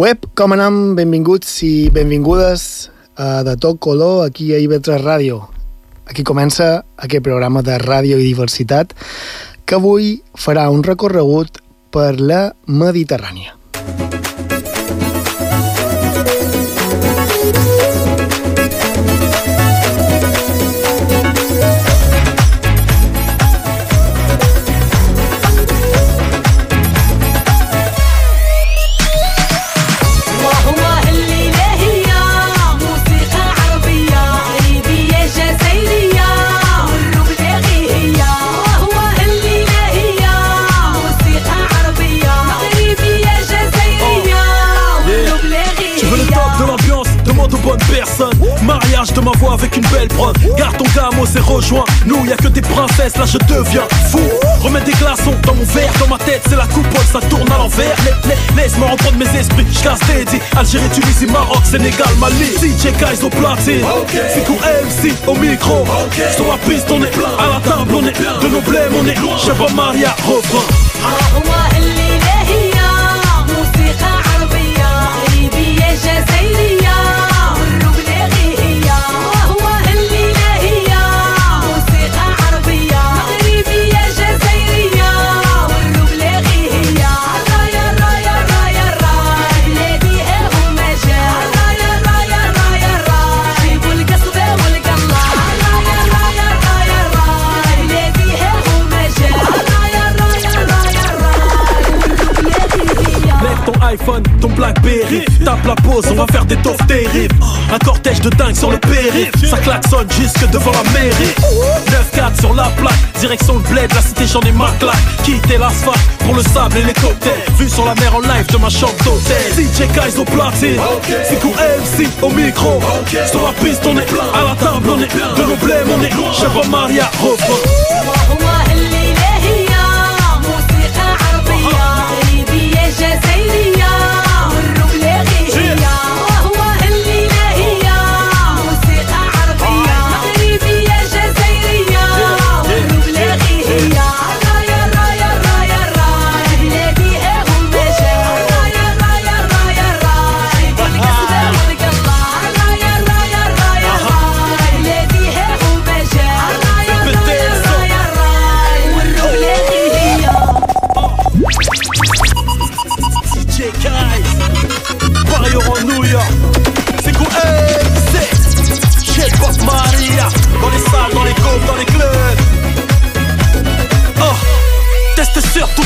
Web, com anem? Benvinguts i benvingudes de tot color aquí a IB3 Ràdio. Aquí comença aquest programa de ràdio i diversitat que avui farà un recorregut per la Mediterrània. Mariage de ma voix avec une belle prod. Garde ton gamo, c'est rejoint. Nous, y'a que des princesses, là je deviens fou. Remets des glaçons dans mon verre, dans ma tête c'est la coupole, ça tourne à l'envers. Laisse-moi reprendre mes esprits, j'casse tes dits. Algérie, Tunisie, Maroc, Sénégal, Mali. DJ Kaiz au platine, c'est cool MC au micro. Sur la piste on est, à la table on est, de nos blèmes on est. Chèvre Maria, refrain. iPhone, ton Blackberry, tape la pause, on va faire des taufs terribles. Un cortège de dingue sur le périph', ça klaxonne jusque devant la mairie. 9-4 sur la plaque, direction le bled, la cité j'en ai ma claque. Quitter l'asphalte pour le sable et les cocktails. Vue sur la mer en live de ma chambre d'hôtel. DJ Kaiz au platine, c'est cool MC au micro. Sur la piste on est, à la table on est, de nos blèmes on est. Chèvre Maria, refrain. C'est cool, c'est Chèvre Maria. Dans les salles, dans les gaufres, dans les clubs. Oh, teste surtout.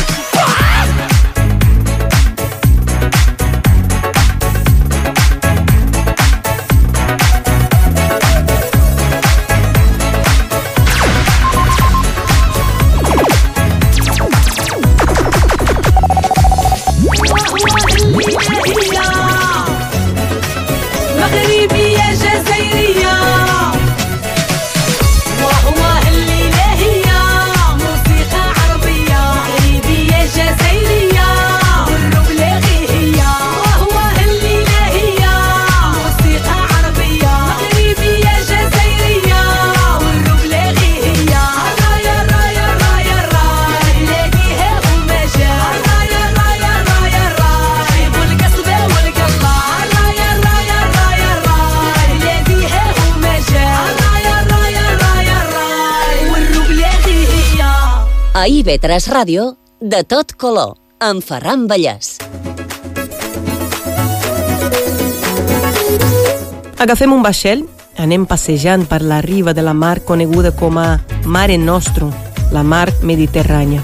A IB3 Ràdio, de tot color, amb Ferran Vallès. Agafem un vaixell, anem passejant per la riba de la mar coneguda com a Mare Nostrum, la mar Mediterrània.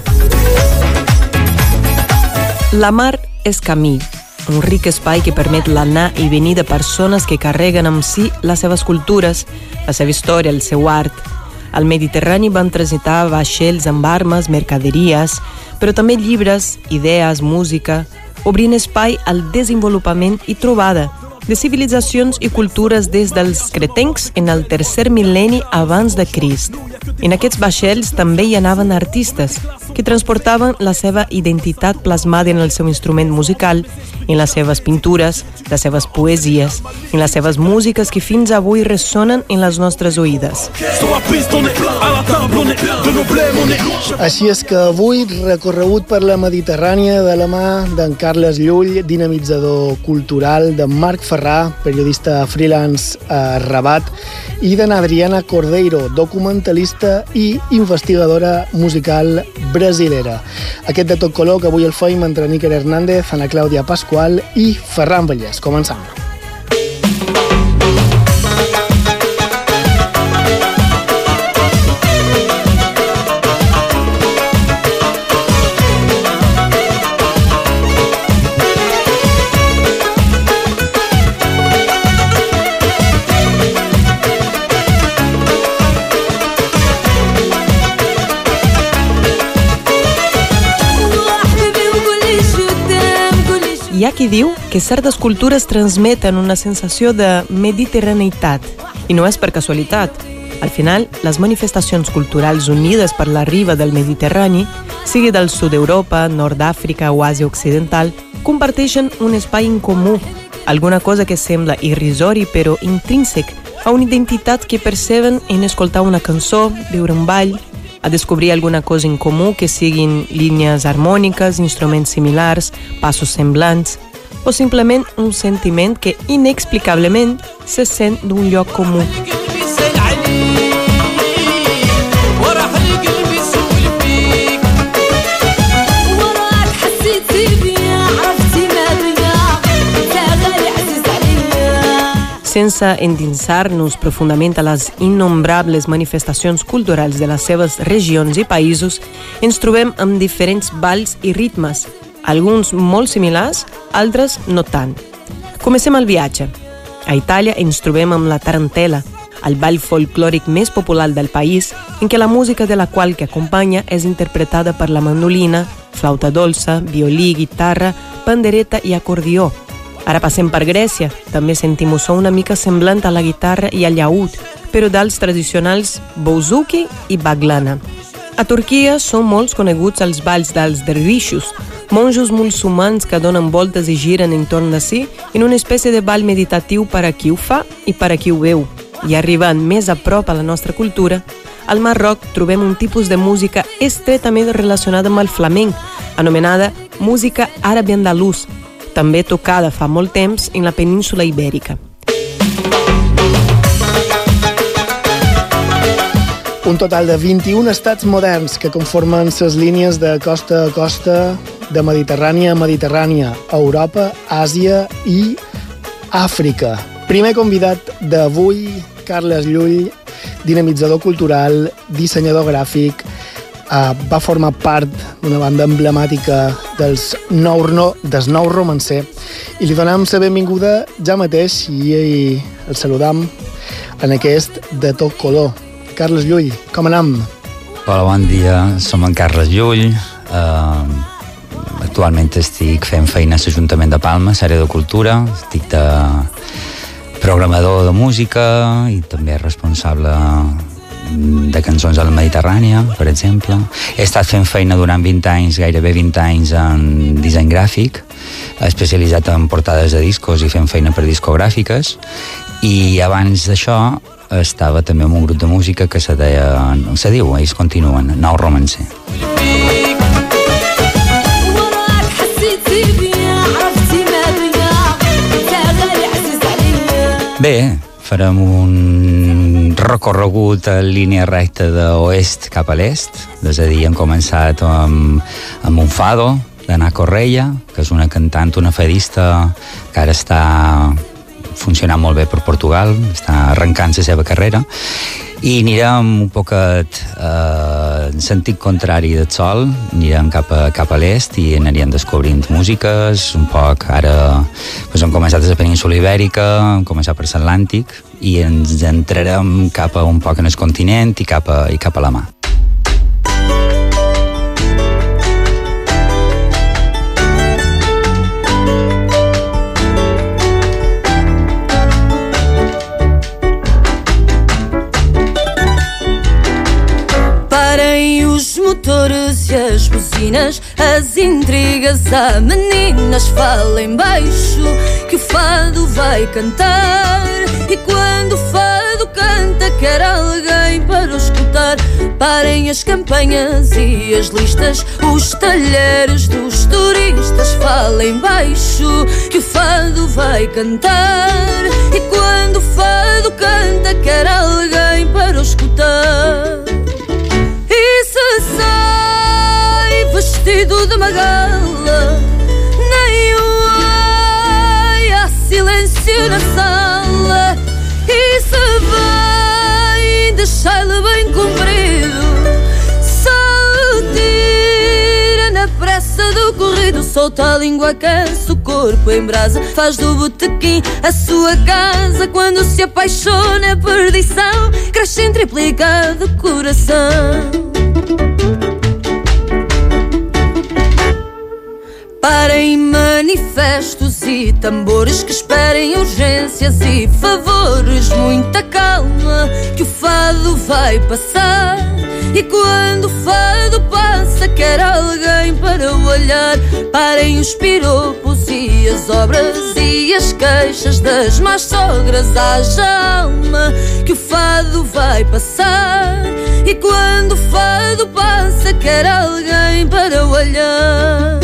La mar és camí, un ric espai que permet l'anar i venir de persones que carreguen amb si les seves cultures, la seva història, el seu art. Al Mediterrani van transitar vaixells amb armes, mercaderies, però també llibres, idees, música, obrint espai al desenvolupament i trobada de civilitzacions i cultures des dels cretencs en el tercer mil·lenni abans de Crist. En aquests vaixells també hi anaven artistes que transportaven la seva identitat plasmada en el seu instrument musical en les seves pintures, les seves poesies, en les seves músiques que fins avui ressonen en les nostres oïdes. Així és que avui, recorregut per la Mediterrània de la mà d'en Carles Llull, dinamitzador cultural, d'en Marc Ferrà, periodista freelance a Rabat, i d'en Adriana Cordeiro, documentalista i investigadora musical brasilera. Aquest de tot color que avui el feim entre Níker Hernández, Ana Clàudia Pasqual i Ferran Vallès. Començam. Hi ha qui diu que certes cultures transmeten una sensació de mediterraneïtat, i no és per casualitat. Al final, les manifestacions culturals unides per la riba del Mediterrani, sigui del sud d'Europa, nord d'Àfrica o Àsia Occidental, comparteixen un espai en comú, alguna cosa que sembla irrisori però intrínsec a una identitat que perceben en escoltar una cançó, viure un ball, a descobrir alguna cosa en comú que siguin línies harmòniques, instruments similars, passos semblants, o simplement un sentiment que inexplicablement se sent d'un lloc comú. Sense endinsar-nos profundament a les innombrables manifestacions culturals de les seves regions i països, ens trobem amb diferents balls i ritmes, alguns molt similars, altres no tant. Comencem el viatge. A Itàlia ens trobem amb la tarantela, el ball folclòric més popular del país, en què la música de la qual que acompanya és interpretada per la mandolina, flauta dolça, violí, guitarra, pandereta i acordió. Ara passem per Grècia, també sentim un so una mica semblant a la guitarra i al llaüt, però dels tradicionals bouzouki i baglana. A Turquia són molts coneguts els balls dels dervixos, monjos musulmans que donen voltes i giren entorn de si en una espècie de ball meditatiu per a qui ho fa i per a qui ho veu. I arribant més a prop a la nostra cultura, al Marroc trobem un tipus de música estretament relacionada amb el flamenc, anomenada música àrabe andalús, també tocada fa molt temps en la península Ibèrica. Un total de 21 estats moderns que conformen les línies de costa a costa, de Mediterrània a Mediterrània, Europa, Àsia i Àfrica. Primer convidat d'avui, Carles Llull, dinamitzador cultural, dissenyador gràfic, va formar part d'una banda emblemàtica del nou romancer i li donem la benvinguda ja mateix i el saludam en aquest de tot color. Carles Llull, com anem? Hola, bon dia, som en Carles Llull. Actualment estic fent feina a l'Ajuntament de Palma, l'àrea de cultura. Estic de programador de música i també responsable de cançons a la Mediterrània, per exemple. He estat fent feina durant 20 anys, gairebé 20 anys en disseny gràfic, especialitzat en portades de discos i fent feina per discogràfiques, i abans d'això estava també en un grup de música que se diu, ells continuen, Nou Romancer. Bé, farem un recorregut en línia recta d'oest cap a l'est, és a dir, hem començat amb un fado d'Ana Correia, que és una cantant, una fadista que ara està funcionant molt bé per Portugal, està arrencant la seva carrera, i anirem un poquet en sentit contrari del sol, anirem cap a l'est i anirem descobrint músiques, un poc, ara hem començat a la península Ibèrica, hem començat per l'Atlàntic i ens entrarem cap a un poc en el continent i cap a la mar. Parem os motores e as buzinas. finas, as intrigas há meninas, falem baixo que o fado vai cantar. E quando o fado canta quer alguém para o escutar. Parem as campanhas e as listas, os talheres dos turistas, falem baixo que o fado vai cantar. E quando o fado canta quer alguém para o escutar. E se sai vestido de magala, nem o ai, há silêncio na sala. E se vai deixá-lo bem comprido, só tira na pressa do corrido. Solta a língua, aquece o corpo em brasa, faz do botequim a sua casa. Quando se apaixona é perdição, cresce em triplicado coração. Parem manifestos e tambores que esperem urgências e favores. Muita calma que o fado vai passar. E quando o fado passa quer alguém para o olhar. Parem os piropos e as obras e as queixas das más sogras. Haja alma que o fado vai passar. E quando o fado passa quer alguém para o olhar.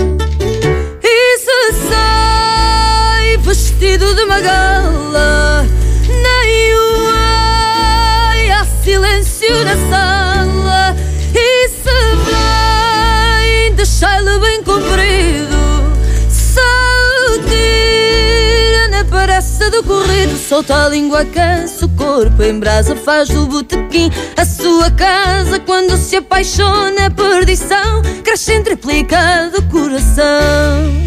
Sai vestido de magala, nem o ai, há silêncio na sala. E se vai deixá-lo bem comprido, só tira na pressa do corrido. Solta a língua, aquece o corpo em brasa, faz do botequim a sua casa. Quando se apaixona é perdição, cresce em triplicado coração.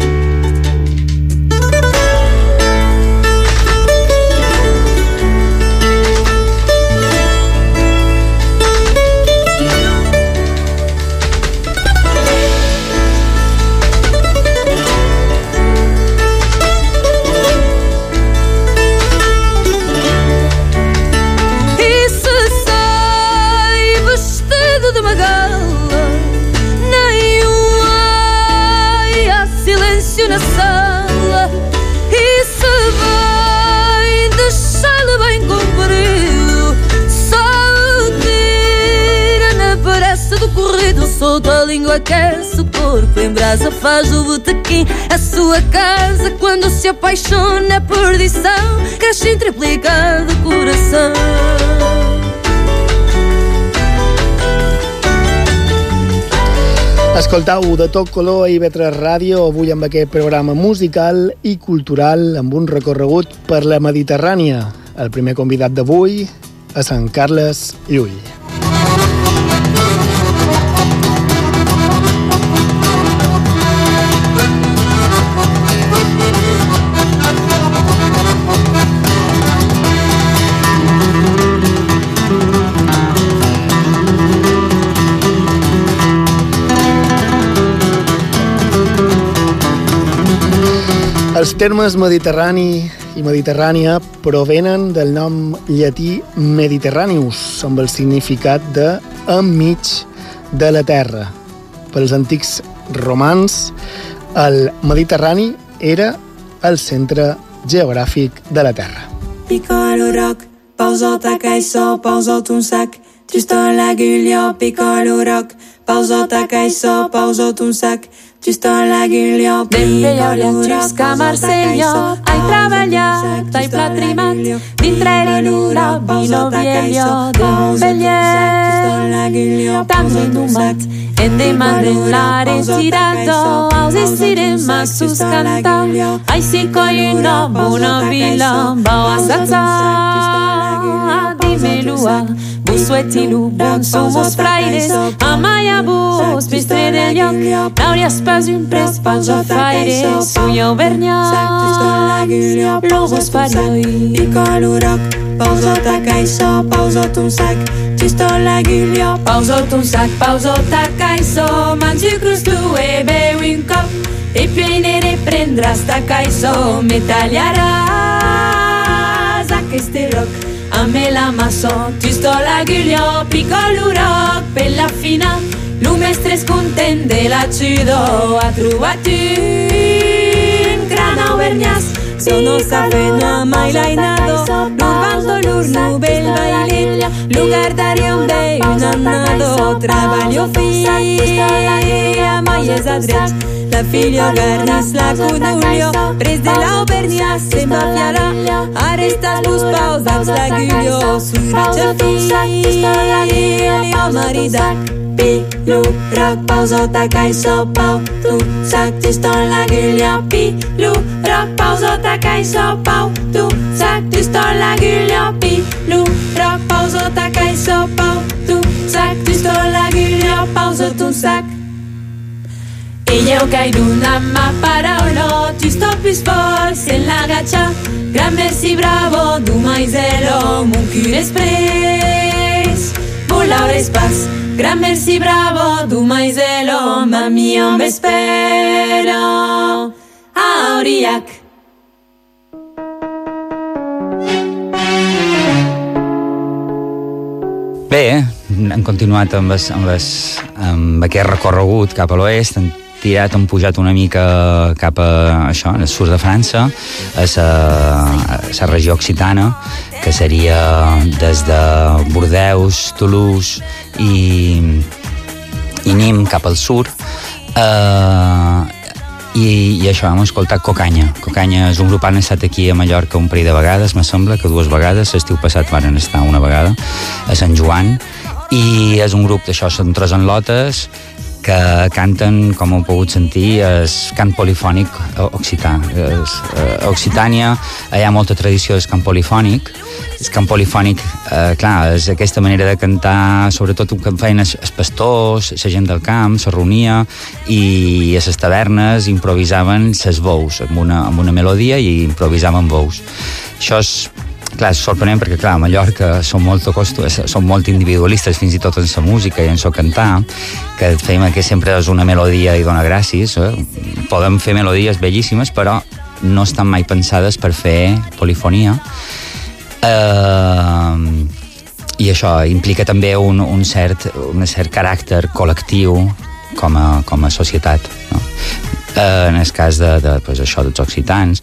Na sala, e se vai deixá-lo bem comprido, só tira na pressa do corrido. Solta a língua, aquece o corpo em brasa, faz do botequim a sua casa. Quando se apaixona é perdição, cresce em triplicado coração. Escoltau de tot color a IB3 Ràdio, avui amb aquest programa musical i cultural amb un recorregut per la Mediterrània. El primer convidat d'avui és en Carles Llull. Els termes mediterrani i mediterrània provenen del nom llatí Mediterraneus, amb el significat de enmig de la terra. Pels antics romans, el Mediterrani era el centre geogràfic de la terra. Piccolo rock, pausota kaiso, pausot un sac, Tristan la guillot, piccolo rock, pausota kaiso, pausot un sac, Tristan la guillot, piccolo rock, Trisca Marseglio, hai treballat, hai platrimat, dintre l'ura, vino vieglio, d'Embellier, t'han inhumat, en demandellare tirato, aus estirem sus canta, ai si collina, bona vila, bau assazza, dimelua, busuetilu, bon somos fraires, amaia bus, pistre del lloc, n'hauries pas un pres, pausa fraire, suia auvergnat, lobos farioi. Piccolo rock, pausota kaiso, pausot un sac, Tristan la guillot, pausot un sac, pausota kaiso, mangi crustu e beu un cop, e poi ne riprendràs ta kaiso, me tagliaràs aquest roc, a me la maçó, Tristan la guillot, piccolo rock, per la fina, Lo mestre és content de la ciudad. Ha trobat un gran auvergnàs. Sono sabe no ha mai lainado. L'urbando l'urno bel bailet. Lo guardaria un bé un annado. Treballo fi a mai és a dret. La figlio garnis la cuduglio. Pres de l'auvergnàs se'n va fiarà. Ara estàs vos pausats la gullio. Suratge fi o maridat. Pilu, rock, pauzota, cai so pau. Tu sac, tu stoi la gullio. Pilu, rock, pauzota, cai so pau. Tu sac, tu stoi la gullio. Pilu, rock, pauzota, cai so pau. Tu sac, tu stoi la gullio. Pauzota un sac. Ella cai d'una ma paraula. Tu stopis forts en l'agaccia. Gran merci, bravo, du maizelo. Mon cul espres. Volaure espas. Gran merci, bravo, du maizelo. Mami, on m'espero. A Aurillac. Bé, hem continuat amb aquest recorregut cap a l'oest, hem tirat, hem pujat una mica cap a això, al sud de França, a la regió occitana, que seria des de Bordeus, Toulouse i Nîmes cap al sud. I això, hem escoltat Cocanya. Cocanya és un grup, han estat aquí a Mallorca un parell de vegades, me sembla que 2 vegades, l'estiu passat van estar una vegada a Sant Joan, i és un grup d'això, són 3 enlotes que canten, com heu pogut sentir, és cant polifònic occità. A Occitània hi ha molta tradició del cant polifònic. El cant polifònic, clar, és aquesta manera de cantar, sobretot que feien els pastors, la gent del camp, se reunia i a les tavernes improvisaven les veus amb una melodia i improvisaven veus. Això és, clar, és sorprenent perquè, clar, a Mallorca som molt individualistes fins i tot en la música i en el cantar, que feim que sempre és una melodia i dona gràcies. Podem fer melodies bellíssimes, però no estan mai pensades per fer polifonia. I això implica també un cert caràcter col·lectiu com a societat, no? En el cas pues, això dels occitans.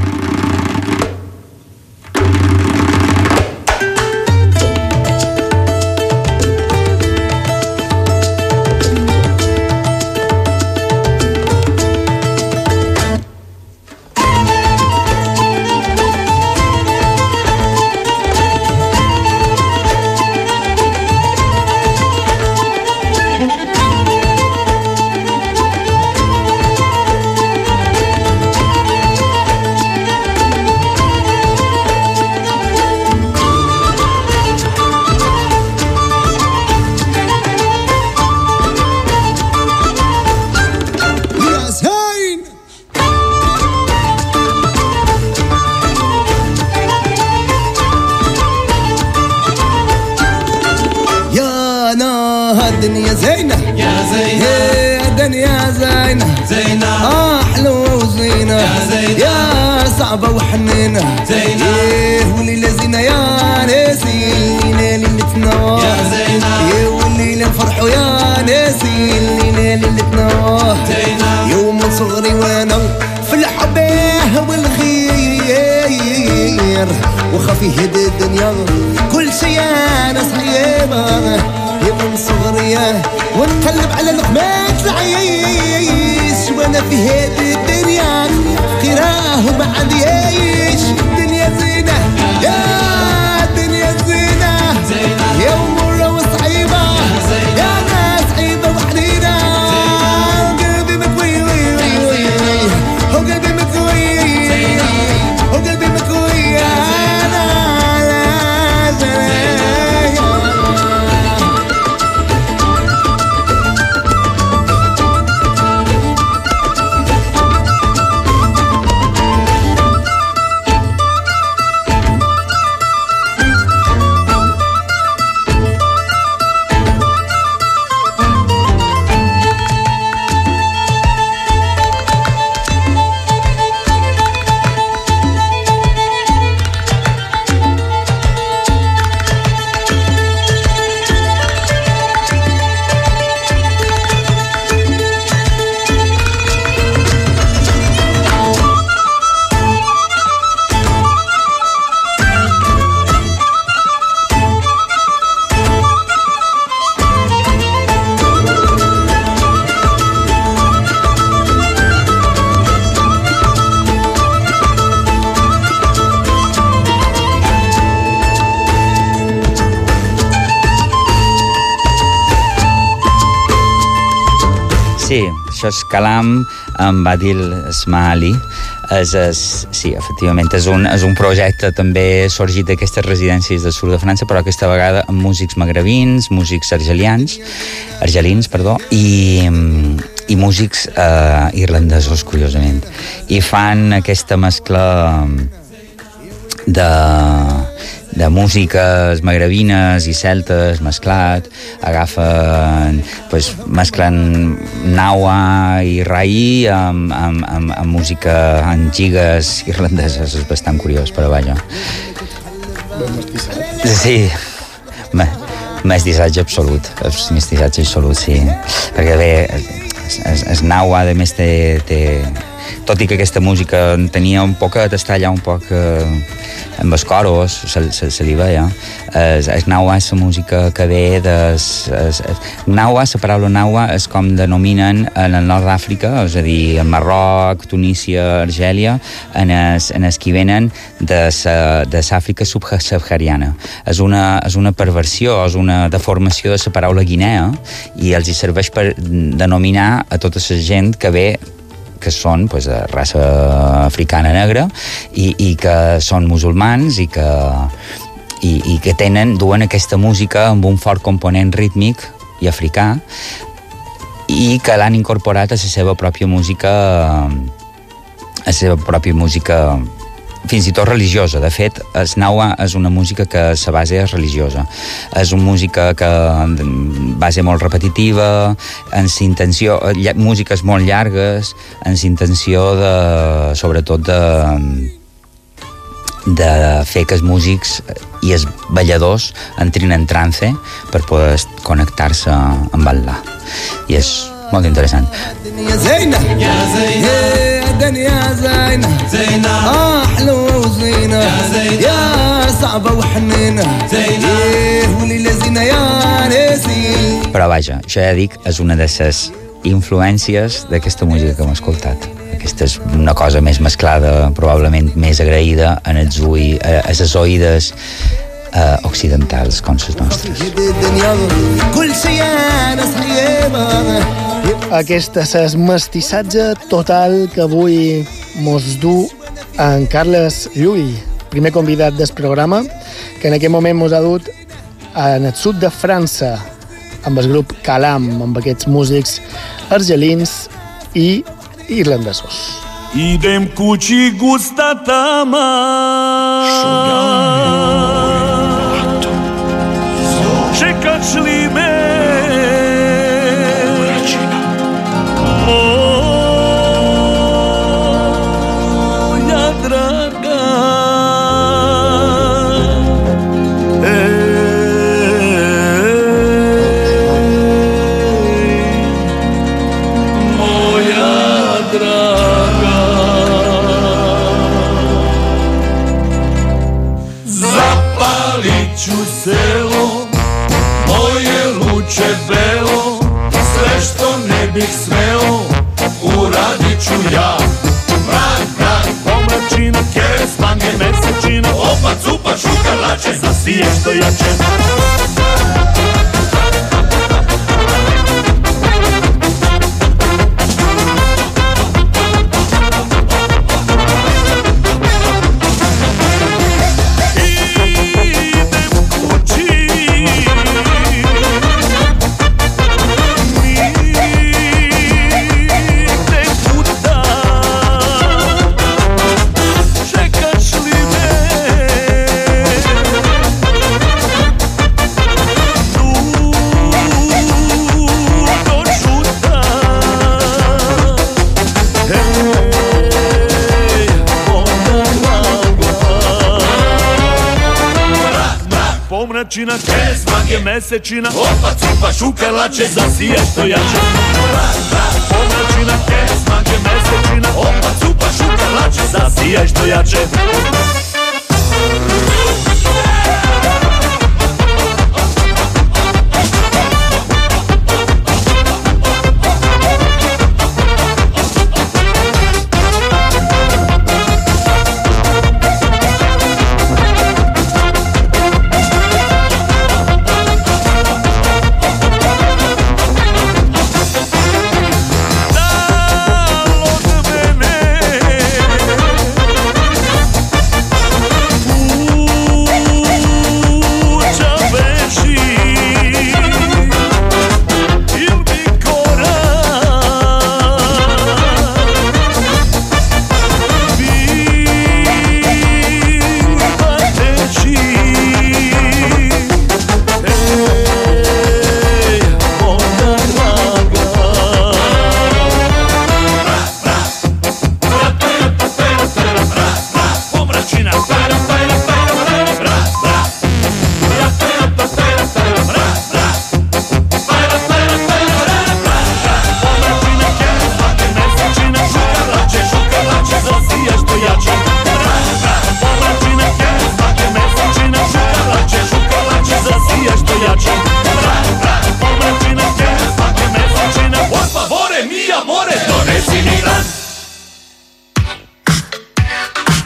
الدنيا زينة يا زينة الدنيا زينة زينة حلوة وزينة يا زينة يا صعبة وحنينة زينة وليلة زينة يا ناسي ليلتنا يا زينة والليلة نفرحوا يا ناسي ليلتنا زينة يوم من صغري وانا في الحباه والخير وخفي هد الدنيا كل شي انا صعيبة من صغرية ونقلب على لقمات العيش وانا في هذه الدنيا فقيراه وما عندي عيش الدنيا زينة يا الدنيا زينة يا مرة وصعيبة يا ناس صعيبة وحنينة قلبي مكوي وقلبي مكوي وقلبي مكوي انا Sí, això és Kalam amb Adil Esmaili. Sí, efectivament, és un projecte també sorgit d'aquestes residències del sud de França, però aquesta vegada amb músics magrebins, músics argelins, i músics irlandesos, curiosament. I fan aquesta mescla de músiques magrebines i celtes mesclat, mesclen naua i raï amb música en gigues irlandeses. És bastant curiós, però vaja. Sí, mestissatge absolut, sí. Perquè bé, es naua, a més, tot i que aquesta música tenia un poc a tastar allà un poc amb els coros, se li veia. El naua és la música que ve naua, la paraula naua és com denominen en el nord d'Àfrica, és a dir, en Marroc, Tunísia, Argèlia, en els que venen de l'Àfrica subsahariana. És una perversió, és una deformació de la paraula Guinea, i els hi serveix per denominar a tota la gent que ve, que són de raça africana negra i que són musulmans i que duen aquesta música amb un fort component rítmic i africà, i que l'han incorporat a la seva pròpia música fins i tot religiosa. De fet, el naua és una música que la base és religiosa. És una música que base molt repetitiva, amb intenció, músiques molt llargues, amb intenció sobretot de fer que els músics i els balladors entrin en trance per poder connectar-se amb Allah. I és molt interessant. الدنيا زينة زينة حلوة وزينة يا صعبة وحنينة زينة وليلة زينة يا نسي. Però vaja, això ja dic, és una de les influències d'aquesta música que hem escoltat. Aquesta és una cosa més mesclada, probablement més agraïda a les oïdes occidentals com les nostres. Aquest és el mestissatge total que avui mos du en Carles Llull, primer convidat del programa, que en aquest moment mos ha dut en el sud de França amb el grup Kalam, amb aquests músics argelins i irlandesos. Idem cu ci gustata ma czekać li me moja draga moja draga zapalit ću selo moje luče belo, sve što ne bih smeo, uradit ću ja. Mrak, mrak, pomračina, keres, mange, mesečina, opa, cupa, šukarlače, zasije što jače. Pomračina, keres, mange, mesečina, opa, cupa, šukarlače, zasije što jače. Pomračina, keres, mange, mesečina, opa, cupa, šukarlače, zasije što jače.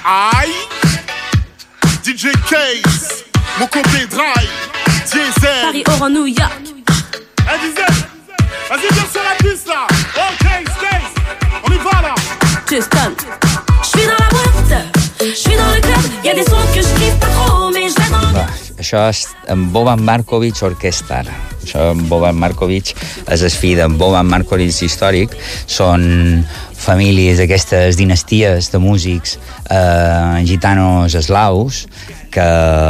Aïe, DJ Case, mon côté drive, Diesel. Paris, Oran, New York. Hey Diesel, vas-y viens sur la piste là. Oh Case, on y va là. Justin, j'suis dans la boîte, j'suis dans le club. Y'a des sons que j'kiffe pas trop, mais je vais dans... Això és en Boban Markovic Orquestra. Això, Boban Markovic, és el fill d'en Boban Markovic històric. Són famílies, aquestes dinasties de músics gitanos eslaus que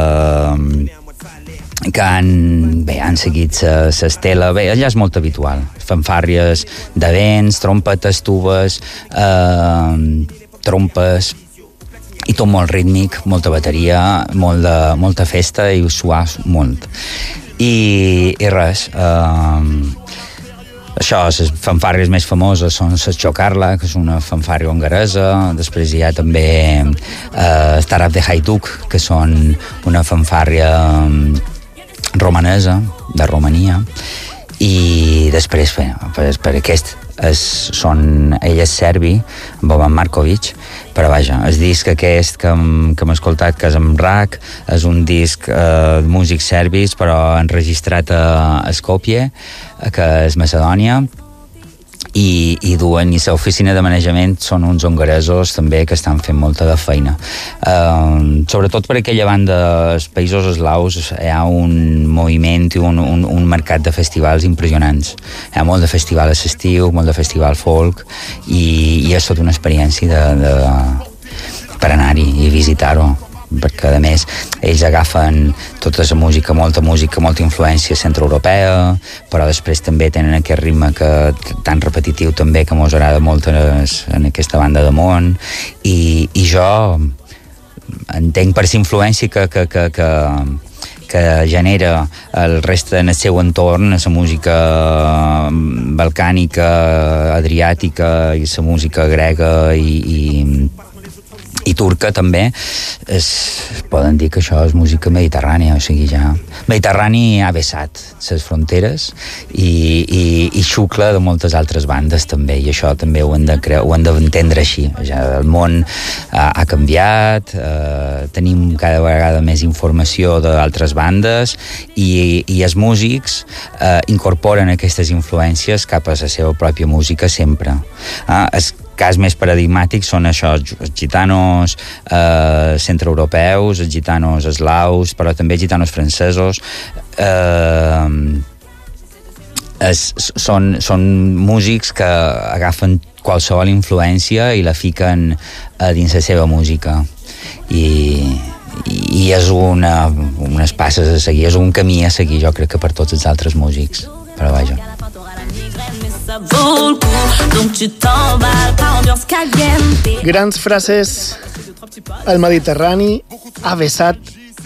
han seguit l'estela. Bé, allà és molt habitual. Fanfàrries de vents, trompetes, tubes, trompes, i tot molt rítmic, molta bateria, molta festa i suar molt. I res, això, les fanfàrries més famoses són la Chocarla, que és una fanfàrria hongaresa, després hi ha també Starab de Hajduk, que són una fanfàrria romanesa, de Romania, i després, per aquest, ell és serbi, Boban Markovic, però vaja, el disc aquest que hem escoltat, que és amb RAC, és un disc de músics serbis, però enregistrat a Skopje, que és Macedònia, i duen, i l'oficina de manejament són uns hongaresos també que estan fent molta de feina. Sobretot per aquella banda dels països eslaus hi ha un moviment i un mercat de festivals impressionants. Hi ha molt de festival a l'estiu, molt de festival folk, i és tota una experiència per anar-hi i visitar-ho, perquè a més ells agafen tota la música, molta influència centroeuropea, però després també tenen aquest ritme tan repetitiu també que mos agrada molt en aquesta banda de món, i jo entenc per la influència que genera el reste en el seu entorn, la música balcànica, adriàtica i la música grega i turca també, poden dir que això és música mediterrània, o sigui, ja Mediterrani ha vessat les fronteres i xucla de moltes altres bandes també, i això també ho hem d'entendre així. Ja el món ha canviat, tenim cada vegada més informació d'altres bandes i els músics incorporen aquestes influències cap a la seva pròpia música sempre. Els cas més paradigmàtics són això, els gitanos centroeuropeus, els gitanos eslaus, però també els gitanos francesos. Són músics que agafen qualsevol influència i la fiquen dins la seva música. I és unes passes a seguir, és un camí a seguir, jo crec que per tots els altres músics. Però vaja. Grans frases. El Mediterrani ha vessat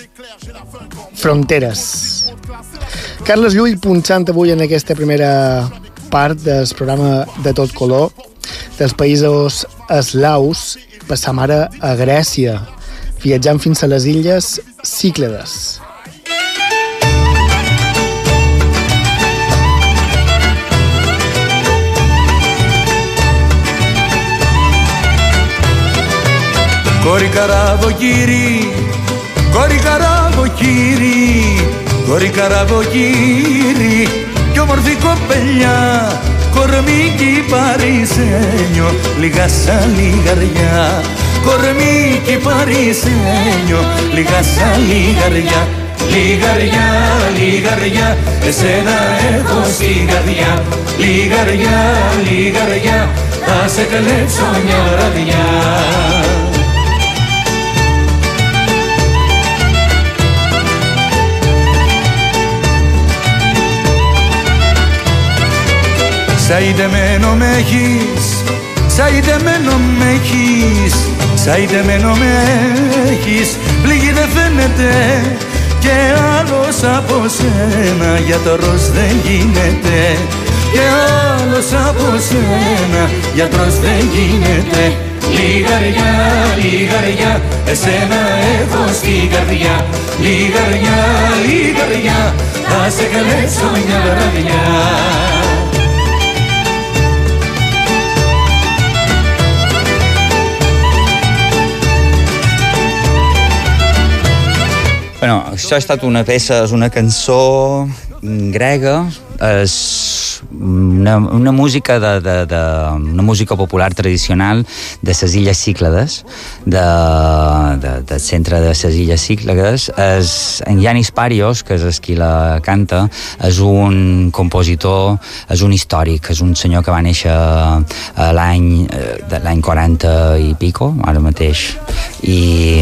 fronteres. Carles Llull punxant avui en aquesta primera part del programa de Tot Color dels països eslaus, passam ara a Grècia, viatjant fins a les illes Cíclades. Κόρη καραβοκύρι, κόρη καραβοκύρι, κόρη καραβοκύρι, κι όμορφη κοπελιά, κορμίκι παρισένιο, λίγα σαν λιγαριά, κορμίκι παρισένιο, λίγα σαν λιγαριά. Λιγαριά, λιγαριά, εσένα έχω στην καρδιά, λιγαριά, λιγαριά, θα σε κλέψω μια βραδιά. Σαϊδεμένο με έχεις, σαϊδεμένο με έχεις, σαϊδεμένο με έχεις, πληγή δεν φαίνεται και άλλος από σένα, γιατρός δεν γίνεται, και άλλος από σένα, γιατρός δεν γίνεται. Λιγαριά, λιγαριά, εσένα έχω στην καρδιά, λιγαριά, λιγαριά, θα σε καλέσω μια βραδιά. Bueno, això ha estat una peça, és una cançó grega, és una música una música popular tradicional de les Illes Cíclades, del centre de les Illes Cíclades. En Yanis Parios, que és qui la canta, és un compositor, és un històric, és un senyor que va néixer l'any 40 i pico, ara mateix, i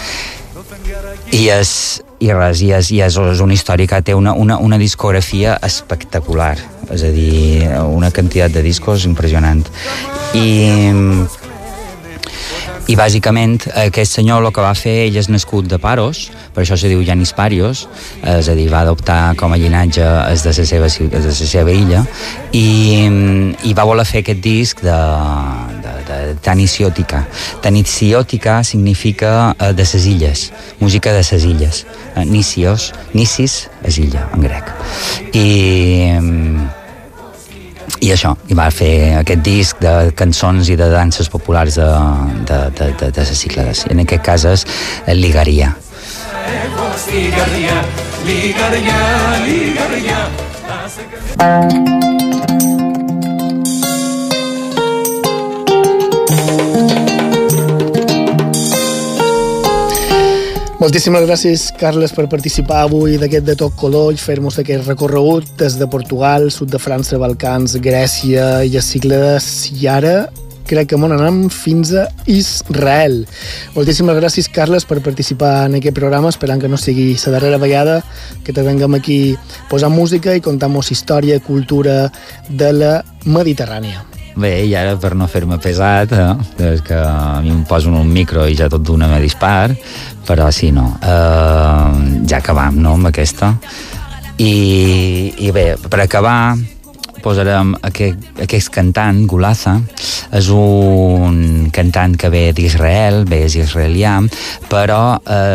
és un històric que té una discografia espectacular, és a dir, una quantitat de discos impressionant. I bàsicament aquest senyor el que va fer, ell és nascut de Paros, per això se diu Yanis Parios, és a dir, va adoptar com a llinatge de la seva illa, i va voler fer aquest disc de Tanisiòtica. Tanisiòtica significa de ses illes, música de ses illes. Nisis és illa, en grec. I això, i va fer aquest disc de cançons i de danses populars de les Cíclades. I en aquest cas és Ligaria. Moltíssimes gràcies, Carles, per participar avui d'aquest de Tot Color i fer-nos aquest recorregut des de Portugal, sud de França, Balcans, Grècia i les Cíclades, i ara crec que anem fins a Israel. Moltíssimes gràcies, Carles, per participar en aquest programa, esperant que no sigui la darrera vegada que te tinguem aquí posant música i contant-nos història i cultura de la Mediterrània. Bé, i ara per no fer-me pesat, és que a mi em posen un micro i ja tot d'una me dispar, però sí, no. Ja acabam, no?, amb aquesta. I bé, per acabar posarem aquest cantant, Gulaza. És un cantant que ve d'Israel, és israelià, però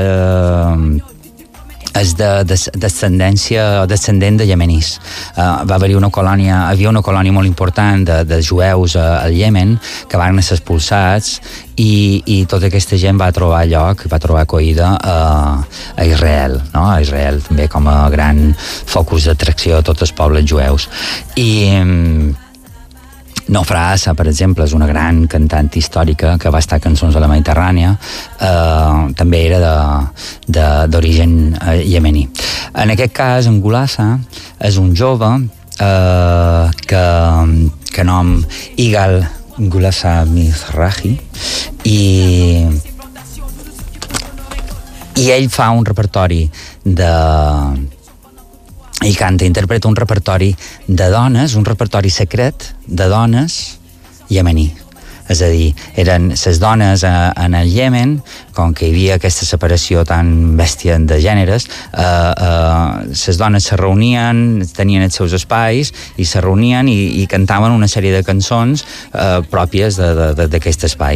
és de descendent de iemenís. Va haver-hi havia una colònia molt important de jueus al Iemen que van ser expulsats i tota aquesta gent va trobar lloc, va trobar acollida a Israel, no? A Israel també com a gran focus d'atracció de tots els pobles jueus. Nofra Assa, per exemple, és una gran cantant històrica que va estar a Cançons de la Mediterrània, també era d'origen iemení. En aquest cas, en Gulaza és un jove que nom Igal Gulaza Mizrahi, i ell fa un repertori ell canta, interpreta un repertori de dones, un repertori secret de dones iemení. És a dir, eren les dones en el Iemen, com que hi havia aquesta separació tan bèstia de gèneres, les dones se reunien, tenien els seus espais i se reunien i cantaven una sèrie de cançons pròpies d'aquest espai.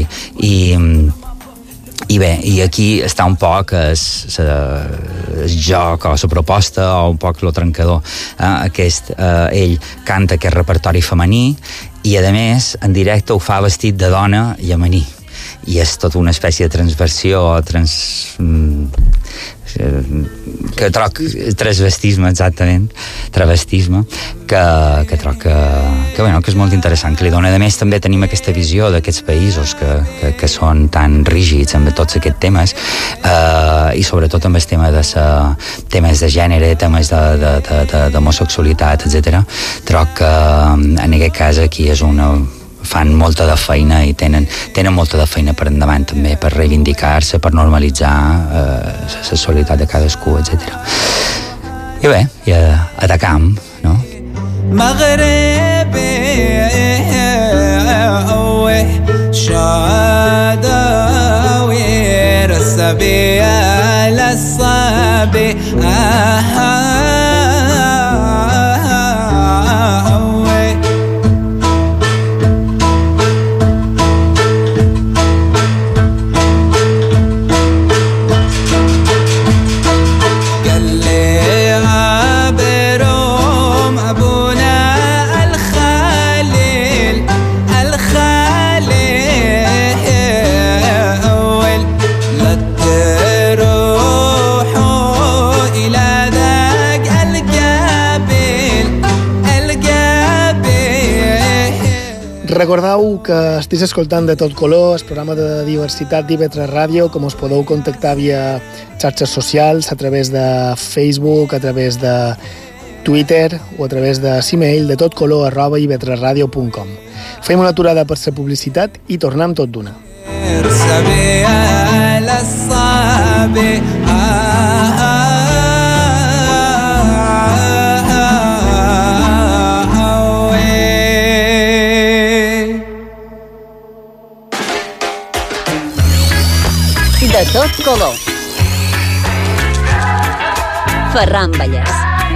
I bé, i aquí està un poc el joc o la proposta o un poc el trencador. Ell canta aquest repertori femení i, a més, en directe ho fa vestit de dona iemení. I és tota una espècie de transversió o que troc transvestisme, exactament, travestisme, que troc que és molt interessant, que li dona. A més, també tenim aquesta visió d'aquests països que són tan rígids amb tots aquests temes, i sobretot amb el tema temes de gènere, temes d'homosexualitat, etc. Troc que en aquest cas aquí fan molta de feina i tenen molta de feina per endavant també, per reivindicar-se, per normalitzar la sexualitat de cadascú, etc. I bé, i atacam, no? Maghrebi shadawi rasabi al-sabi Recordeu que estigueu escoltant De Tot Color, el programa de diversitat d'IV3 Ràdio, com us podeu contactar via xarxes socials, a través de Facebook, a través de Twitter o a través de l'email detotcolor@iv3radio.com. Fem una aturada per la publicitat i tornem tot d'una. De Tot Color. Ferran Vallès.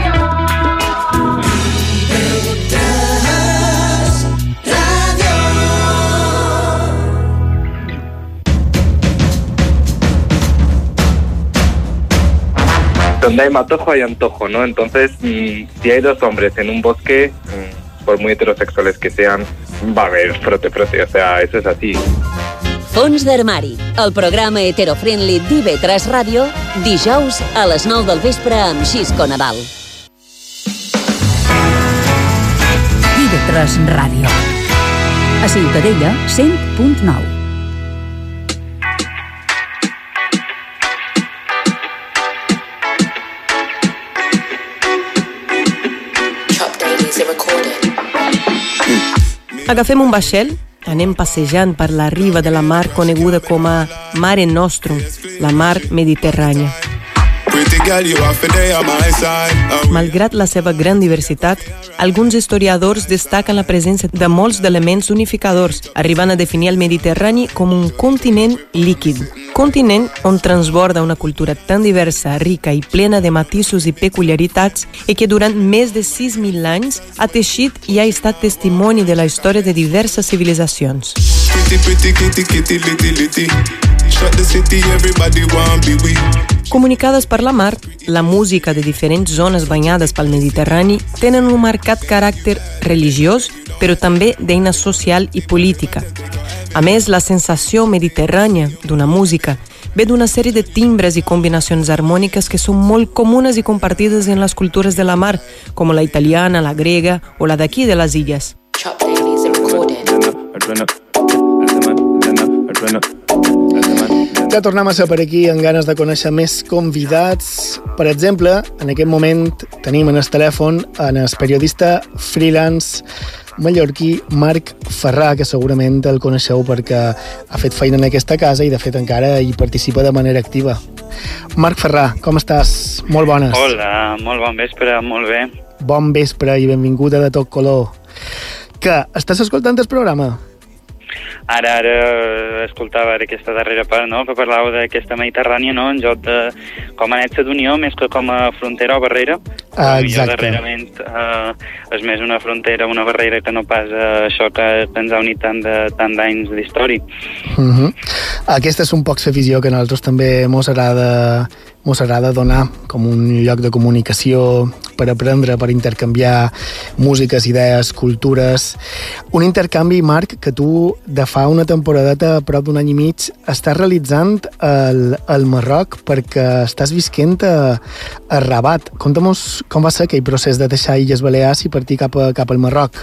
Donde hay matojo hay antojo, ¿no? Entonces, si hay dos hombres en un bosque, por muy heterosexuales que sean, va a haber frote-frote, o sea, eso es así. Fons d'armari, el programa heterofriendly d'IV3 Ràdio, dijous a les 9 del vespre amb Xisco Nadal. IV3 Ràdio. A Ciutadella, 100.9. Agafem un vaixell, anem passejant per la riba de la mar coneguda com a Mare Nostrum, la mar Mediterrània. Malgrat la seva gran diversitat, alguns historiadors destaquen la presència de molts d'elements unificadors, arribant a definir el Mediterrani com un continent líquid. Continent on transborda una cultura tan diversa, rica i plena de matisos i peculiaritats i que durant més de 6.000 anys ha teixit i ha estat testimoni de la història de diverses civilitzacions. Comunicades per la mar, la música de diferents zones banyades pel Mediterrani tenen un marcat caràcter religiós, però també d'eina social i política. A més, la sensació mediterrània d'una música ve d'una sèrie de timbres i combinacions harmòniques que són molt comunes i compartides en les cultures de la mar, com la italiana, la grega o la d'aquí de les illes. Ja tornem a ser per aquí amb ganes de conèixer més convidats. Per exemple, en aquest moment tenim en el telèfon en el periodista freelance mallorquí Marc Ferrà, que segurament el coneixeu perquè ha fet feina en aquesta casa i de fet encara hi participa de manera activa. Marc Ferrà, com estàs? Molt bones. Hola, molt bon vespre, molt bé. Bon vespre i benvingut a De Tot Color. Que estàs escoltant el programa? Ara escoltava aquesta darrera part, no?, que parlàveu d'aquesta Mediterrània, no?, en joc de com a nexa d'unió més que com a frontera o barrera. Exacte. Darrerament és més una frontera, una barrera que no pas això que ens ha unit tant d'anys d'història. Aquesta és un poc la visió que a nosaltres també mos agrada donar com un lloc de comunicació per aprendre, per intercanviar músiques, idees, cultures. Un intercanvi, Marc, que tu de fa una temporadeta, a prop d'un any i mig, estàs realitzant al Marroc perquè estàs visquent a Rabat. Conta'm com va ser aquell procés de deixar Illes Balears i partir cap al Marroc.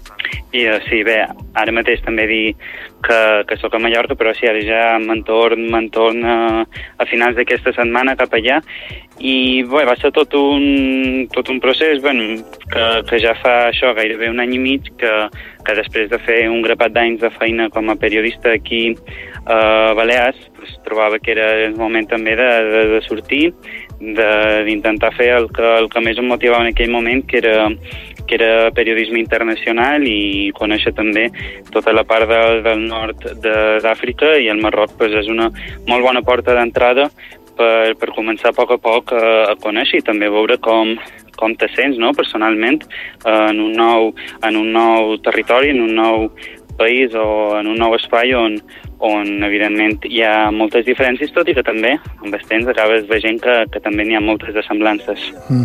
I sí, bé, ara mateix també dir que soc a Mallorca, però sí, ara ja me'n torn a finals d'aquesta setmana cap allà i bé, va ser tot un procés que ja fa això gairebé un any i mig que després de fer un grapat d'anys de feina com a periodista aquí a Balears, trobava que era el moment també de sortir, d'intentar fer el que més em motivava en aquell moment, que era periodisme internacional i conèixer també tota la part del nord d'Àfrica, i el Marroc és una molt bona porta d'entrada per començar a poc a conèixer i també veure com te sents, no?, personalment en un nou territori, en un nou país o en un nou espai on evidentment hi ha moltes diferències, tot i que també amb el temps acabes veient que també n'hi ha moltes de semblances.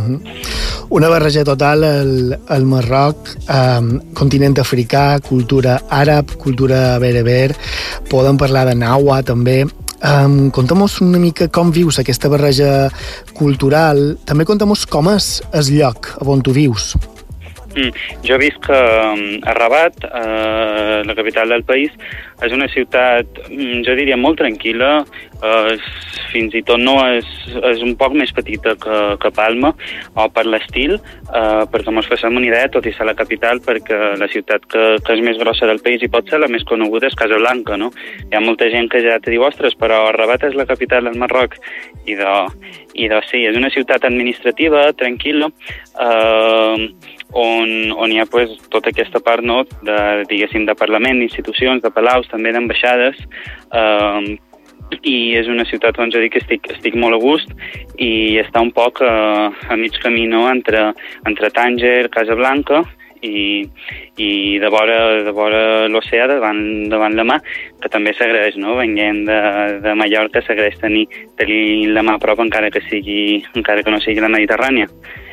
Una barreja total al Marroc, continent africà, cultura àrab, cultura bereber, poden parlar de Nawa també. Conta'm-nos una mica com vius aquesta barreja cultural, també conta'm-nos com és el lloc on tu vius. Jo he vist que a Rabat, la capital del país, és una ciutat, jo diria, molt tranquil·la, fins i tot no és un poc més petita que Palma, o per l'estil, perquè mos facem una idea, tot i ser la capital, perquè la ciutat que és més grossa del país i pot ser la més coneguda és Casablanca, no? Hi ha molta gent que ja te diu, ostres, però Rabat és la capital del Marroc, i sí, és una ciutat administrativa, tranquil·la, on hi ha pues, tota aquesta part, no, diguéssim, de Parlament, d'institucions, de palaus, també d'ambaixades, i és una ciutat on jo dic que estic molt a gust i està un poc a mig camí, no, entre Tànger, Casablanca i de vora l'oceà davant la mà, que també s'agraeix, no? Venint de Mallorca s'agraeix tenir la mà a prop encara que no sigui la Mediterrània.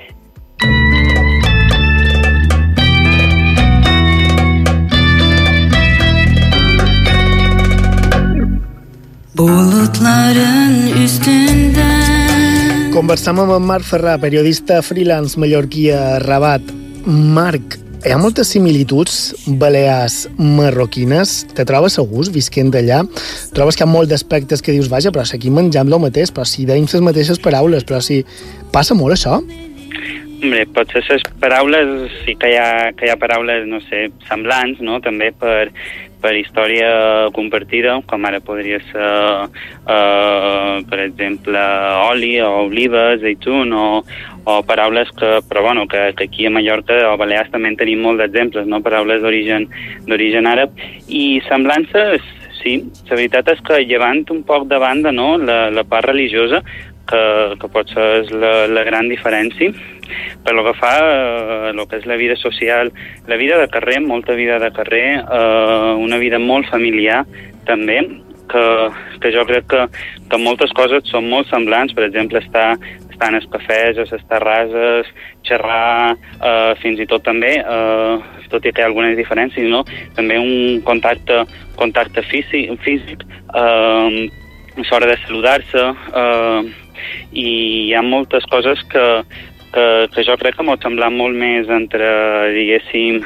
Bulutların üstünden. Conversam amb en Marc Ferrà, periodista freelance mallorquí a Rabat. Marc, hi ha moltes similituds balears marroquines? Te trobes a gust visquent allà? Trobes que hi ha molts d'aspectes que dius, vaja, però si aquí mengem el mateix, però si deim les mateixes paraules, però si passa molt això? Hombre, potser les paraules, sí que hi ha paraules, no sé, semblants, no?, també per història compartida, com ara podria ser, per exemple, oli o oliva, zeitun, o paraules que aquí a Mallorca o a Balears també en tenim molts d'exemples, no?, paraules d'origen àrab. I semblances, sí, la veritat és que llevant un poc de banda, no?, la part religiosa, que pot ser la gran diferència, per lo que fa el que és la vida social, la vida de carrer, molta vida de carrer, una vida molt familiar també, que jo crec que moltes coses són molt semblants, per exemple estar en els cafès, a les terrasses, xerrar, fins i tot també, tot i que hi ha algunes diferències, no?, també un contacte físic, l'hora de saludar-se, i hi ha moltes coses que jo crec que m'ho sembla molt més entre, diguéssim,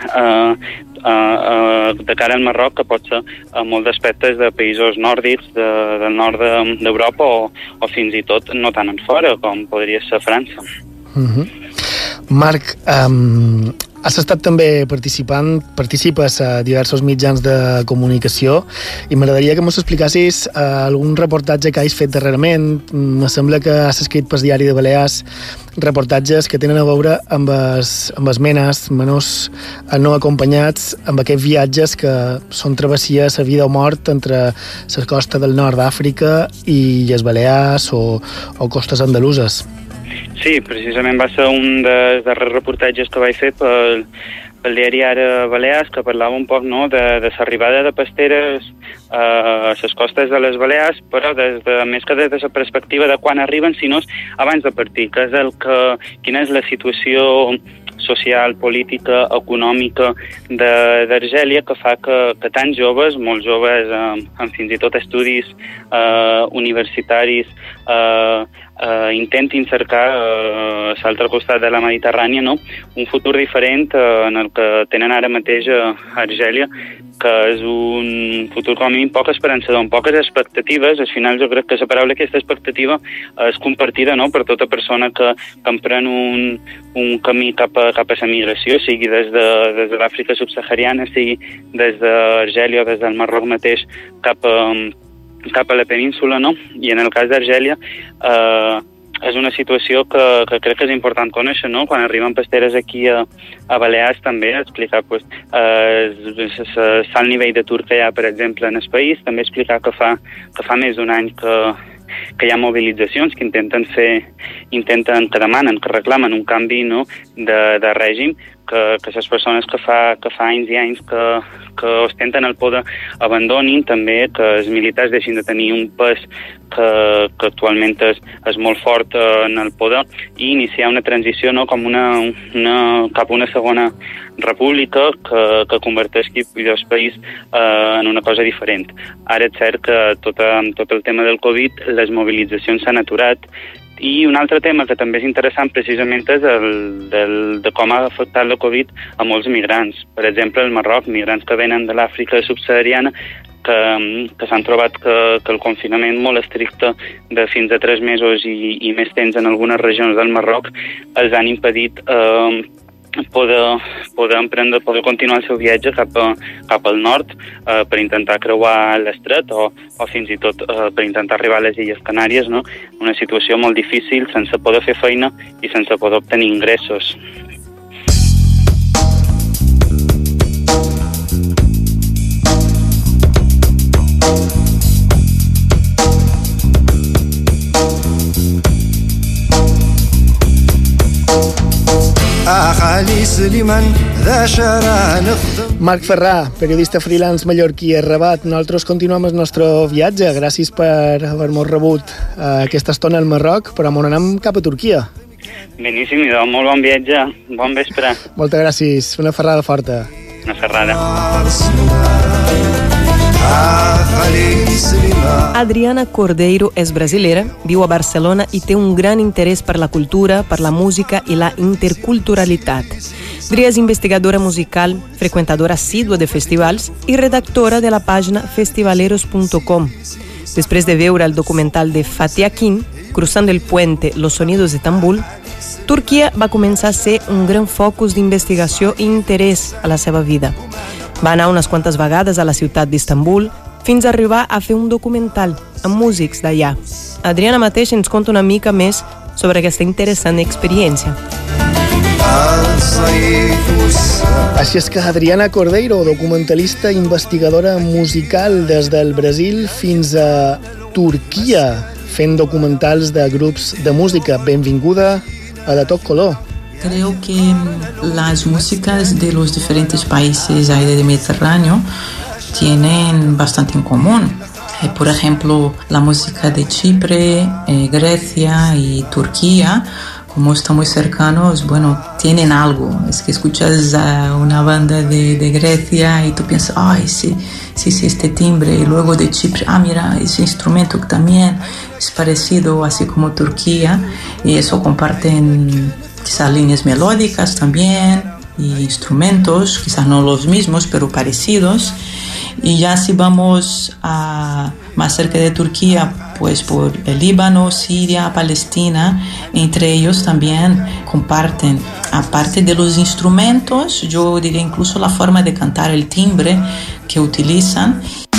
de cara al Marroc, que pot ser molts aspectes de països nòrdics, del nord d'Europa, o fins i tot no tan en fora, com podria ser França. Marc, has estat també participes a diversos mitjans de comunicació i m'agradaria que mos explicassis algun reportatge que hagis fet darrerament. Me sembla que has escrit pel Diari de Balears reportatges que tenen a veure amb els menors no acompanyats, amb aquests viatges que són travessies a vida o mort entre la costa del nord d'Àfrica i les Balears o costes andaluses. Sí, precisament va ser un dels darrers reportatges que vaig fer pel diari Ara Balears, que parlava un poc, no, de l'arribada de pasteres a les costes de les Balears, però més que des de la perspectiva de quan arriben, sinó abans de partir, que és quina és la situació social, política, econòmica d'Argèlia, que fa que tants joves, molts joves, amb fins i tot estudis universitaris, intentin cercar a l'altre costat de la Mediterrània, no?, un futur diferent en el que tenen ara mateix a Argèlia, que és un futur com a mínim poc esperançador, amb poques expectatives. Al final jo crec que la paraula aquesta expectativa és compartida, no?, per tota persona que emprèn un camí cap a la migració, sigui des de l'Àfrica subsahariana, sigui des d'Argèlia o des del Marroc mateix cap a la península, no? I en el cas d'Argèlia és una situació que crec que és important conèixer, no? Quan arriben pasteres aquí a Balears també, explicar el nivell d'atur que hi ha, per exemple, en el país, també explicar que fa més d'un any que hi ha mobilitzacions que que demanen, que reclamen un canvi, no?, de règim, que les persones que fa anys i anys que ostenten el poder abandonin, també que els militars deixin de tenir un pes que actualment és molt fort en el poder, i iniciar una transició, no?, com cap a una segona república que converteixi el país en una cosa diferent. Ara és cert que tot el tema del Covid, les mobilitzacions s'han aturat, I un altre tema que també és interessant precisament és de com ha afectat la Covid a molts migrants. Per exemple, al Marroc, migrants que venen de l'Àfrica subsahariana que s'han trobat que el confinament molt estricte de fins a 3 mesos i més temps en algunes regions del Marroc els han impedit poder continuar el seu viatge cap al nord per intentar creuar l'estret o fins i tot per intentar arribar a les Illes Canàries, no? Una situació molt difícil, sense poder fer feina i sense poder obtenir ingressos. Marc Ferrà, periodista freelance mallorquí a Rabat. Nosaltres continuem el nostre viatge. Gràcies per haver-nos rebut aquesta estona al Marroc, però on anem cap a Turquia. Beníssim, idò, molt bon viatge. Bon vespre. Moltes gràcies. Una ferrada forta. Una ferrada. Adriana Cordeiro és brasilera, viu a Barcelona i té un gran interès per la cultura, per la música i la interculturalitat. Adriana és investigadora musical, freqüentadora assídua de festivals i redactora de la pàgina festivaleros.com. Després de veure el documental de Fatih Akin, Cruzando el Puente, Los Sonidos de Estambul, Turquia va començar a ser un gran focus d'investigació i interès a la seva vida. Va anar unes quantes vegades a la ciutat d'Istanbul fins a arribar a fer un documental amb músics d'allà. Adriana mateix ens conta una mica més sobre aquesta interessant experiència. Així és que Adriana Cordeiro, documentalista i investigadora musical des del Brasil fins a Turquia, fent documentals de grups de música. Benvinguda a De Tot Color. Creo que las músicas de los diferentes países ahí del Mediterráneo tienen bastante en común. Por ejemplo, la música de Chipre, Grecia y Turquía, como están muy cercanos, bueno, tienen algo. Es que escuchas a una banda de Grecia y tú piensas, ay, sí, este timbre. Y luego de Chipre, mira, ese instrumento que también es parecido, así como Turquía. Y eso comparten quizás líneas melódicas también y instrumentos, quizás no los mismos, pero parecidos. Y ya si vamos más cerca de Turquía, pues por el Líbano, Siria, Palestina, entre ellos también comparten, aparte de los instrumentos, yo diría incluso la forma de cantar, el timbre que utilizan.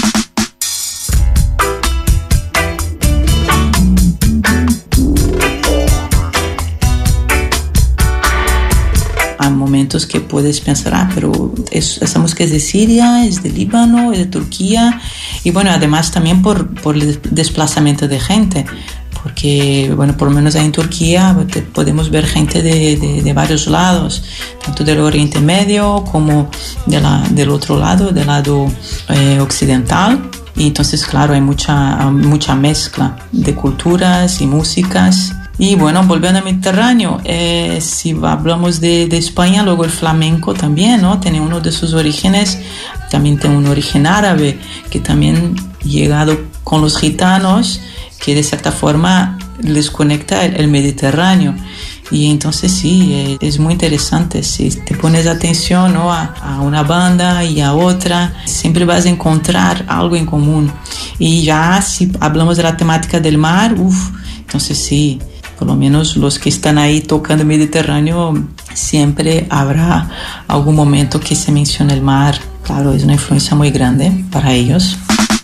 Hay momentos que puedes pensar, pero esa música es de Siria, es de Líbano, es de Turquía, y bueno, además también por el desplazamiento de gente, porque bueno, por lo menos ahí en Turquía podemos ver gente de varios lados, tanto del Oriente Medio como del otro lado, del lado occidental, y entonces claro, hay mucha mezcla de culturas y músicas. Y bueno, volviendo al Mediterráneo, si hablamos de España, luego el flamenco también, ¿no? Tiene uno de sus orígenes, también tiene un origen árabe, que también llegado con los gitanos, que de cierta forma les conecta el Mediterráneo. Y entonces sí, es muy interesante. Si te pones atención, ¿no? a una banda y a otra, siempre vas a encontrar algo en común. Y ya si hablamos de la temática del mar, entonces sí, por lo menos los que están ahí tocando el Mediterráneo, siempre habrá algún momento que se mencione el mar. Claro, es una influencia muy grande para ellos.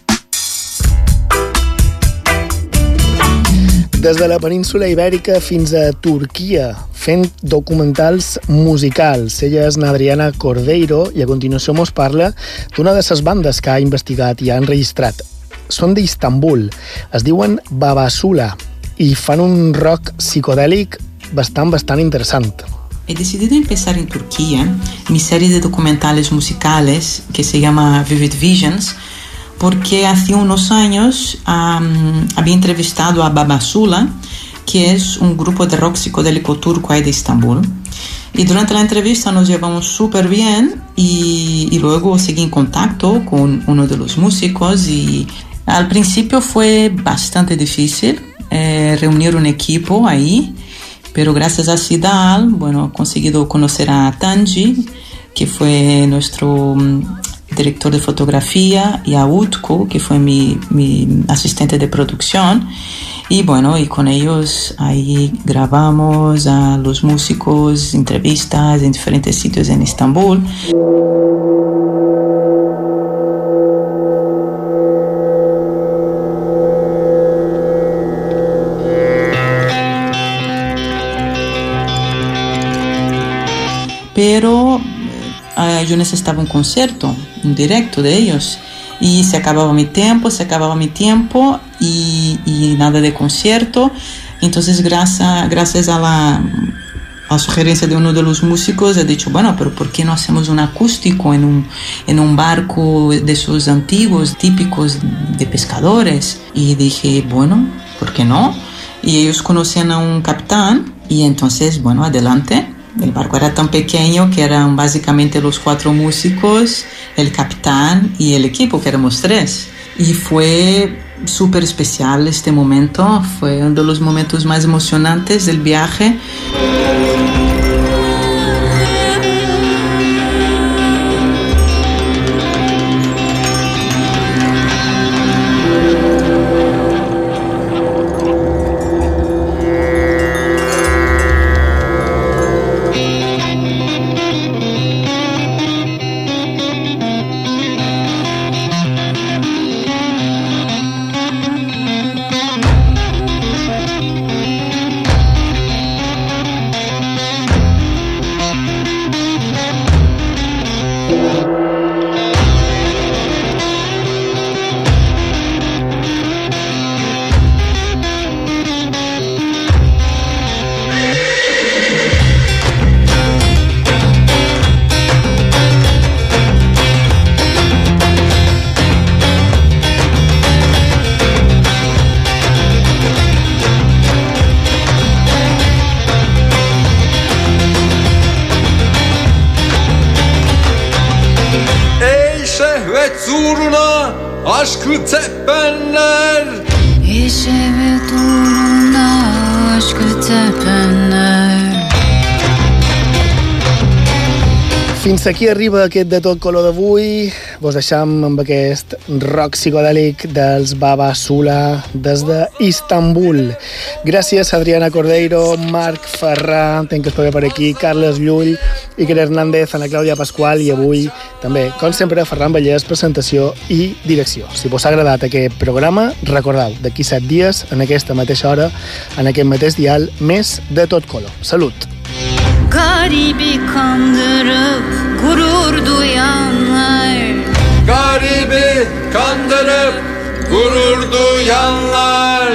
Des de la península Ibèrica fins a Turquia, fent documentals musicals. Ella és Adriana Cordeiro i a continuació mos parla d'una de les bandes que ha investigat i ha enregistrat. Són d'Istanbul, es diuen Babasula i fan un rock psicodèlic bastant interessant. He decidido empezar en Turquía mi serie de documentales musicales que se llama Vivid Visions, porque hace unos años había entrevistado a Babasula, que es un grupo de rock psicodélico turco ahí de Estambul. Y durante la entrevista nos llevamos súper bien y luego seguí en contacto con uno de los músicos y al principio fue bastante difícil reunir un equipo ahí, pero gracias a Sidal, bueno, he conseguido conocer a Tanji, que fue nuestro director de fotografía, y a Utko, que fue mi asistente de producción. Y bueno, y con ellos ahí grabamos a los músicos, entrevistas en diferentes sitios en Estambul. Pero yo necesitaba un concierto, un directo de ellos. Y se acababa mi tiempo y nada de concierto. Entonces, gracias a la sugerencia de uno de los músicos, he dicho, bueno, pero ¿por qué no hacemos un acústico en un barco de esos antiguos, típicos de pescadores? Y dije, bueno, ¿por qué no? Y ellos conocían a un capitán y entonces, bueno, adelante. El barco era tan pequeño que eran básicamente los 4 músicos, el capitán y el equipo, que éramos 3. Y fue súper especial este momento, fue uno de los momentos más emocionantes del viaje. Aşkı tepenler şehvet uğruna aşkı tepenler. Fins aquí arriba aquest de tot color d'avui. Vos deixam amb aquest rock psicodèlic dels Baba Sula des d'Istanbul. Gràcies a Adriana Cordeiro, Marc Ferrà, tenc que esperar per aquí, Carles Llull, Iker Hernández, Ana Clàudia Pasqual i avui també, com sempre, Ferran Vallès, presentació i direcció. Si vos ha agradat aquest programa, recordeu, d'aquí 7 dies, en aquesta mateixa hora, en aquest mateix dial, més de tot color. Salut! Garibi kandırıp gurur duyanlar, garibi kandırıp gurur duyanlar,